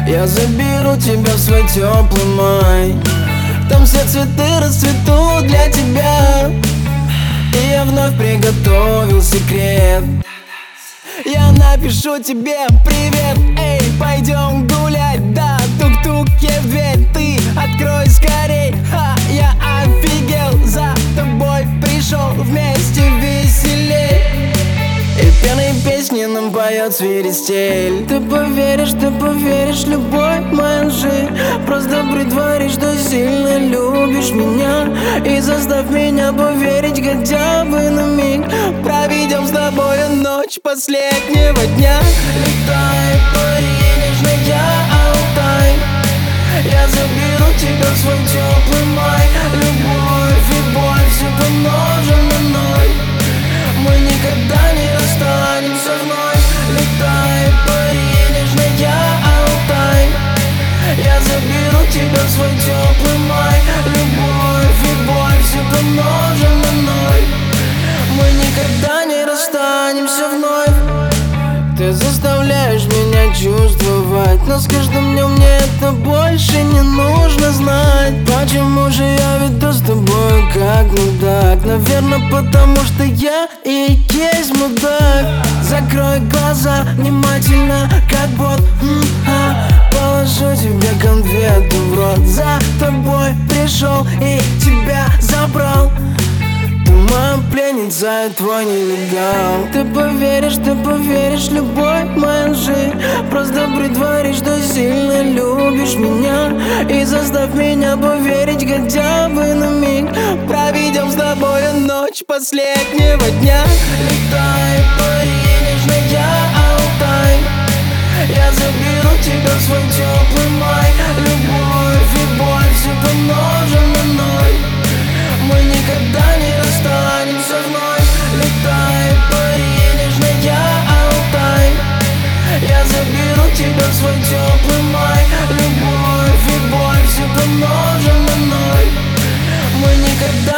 Я заберу тебя в свой теплый май. Там все цветы расцветут для тебя. И я вновь приготовил секрет. Я напишу тебе привет, эй, пойдем гулять, да, тук-тук, в дверь, ты открой скорей, ха, я офигел, за тобой пришел, вместе веселей. И пьяные песни нам поет свиристель. Ты поверишь, любовь моя лжи. Просто притворись, что сильно любишь меня. И заставь меня поверить хотя бы на миг. Проведем с тобой ночь последнего дня. Летай, пари, нежная Алтай. Я заберу тебя в свой теплый май. Любовь и боль все помножим на ноль. Мы никогда не расстанемся вновь. Летай, пари, нежная Алтай. Я заберу тебя в свой теплый май. Любовь и боль все помножим на ноль. Мы никогда не расстанемся вновь. Ты заставляешь меня чувствовать, но с каждым днем мне это больше не нужно знать. Почему же я веду с тобой как мудак? Наверное, потому что я и есть мудак. Закрой глаза внимательно, как бот. Положу тебе конфету в рот. За тобой пришел и тебя забрал. Ты моя пленница, я твой нелегал. Ты поверишь, любовь моя лжи. Просто притворись, что сильно любишь меня. И заставь меня поверить хотя бы на миг. Проведем с тобой ночь последнего дня. Летай, пари, нежная Алтай. Я заберу тебя в свой теплый май. Любовь и боль все помножим на ноль. Мы никогда не расстанемся вновь. Летай, пари, нежная Алтай. Я заберу тебя в свой теплый май. Любовь и боль все помножим на ноль. Мы никогда